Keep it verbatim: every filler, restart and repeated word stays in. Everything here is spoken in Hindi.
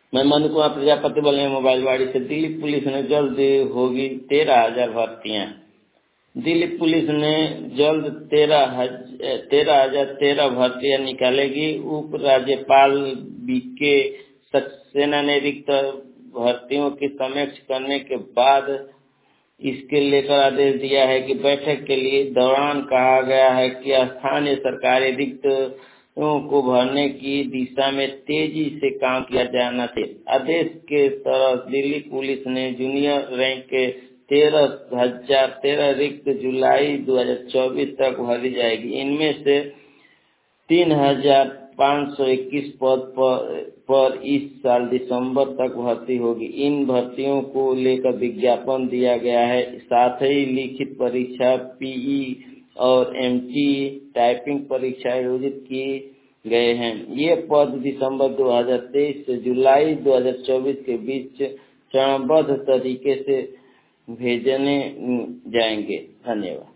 मैं मनु कुमार प्रजापति बोल रहे हैं मोबाइलवाड़ी से। दिल्ली पुलिस ने जल्द होगी तेरह हजार भर्तियां। दिल्ली पुलिस ने जल्द तेरह हजार तेरह हजार तेरह भर्तियां निकालेगी। उप राज्यपाल बी के सक्सेना ने रिक्त भर्तियों की समीक्षा करने के बाद इसके लेकर आदेश दिया है कि बैठक के लिए दौरान कहा गया है कि स्थानीय सरकारी रिक्त को भरने की दिशा में तेजी से काम किया जाना चाहिए। आदेश के तहत दिल्ली पुलिस ने जूनियर रैंक के तेरह हजार तेरह रिक्त जुलाई दो हजार चौबीस तक भरी जाएगी। इनमें से तीन हजार पाँच सौ इक्कीस पद पर, पर इस साल दिसंबर तक भर्ती होगी। इन भर्तियों को लेकर विज्ञापन दिया गया है। साथ ही लिखित परीक्षा, पीई और एमटी टाइपिंग परीक्षा आयोजित की गए हैं। ये पद दिसंबर दो हजार तेईस से जुलाई दो हजार चौबीस के बीच चरणबद्ध तरीके से भेजने जाएंगे। धन्यवाद।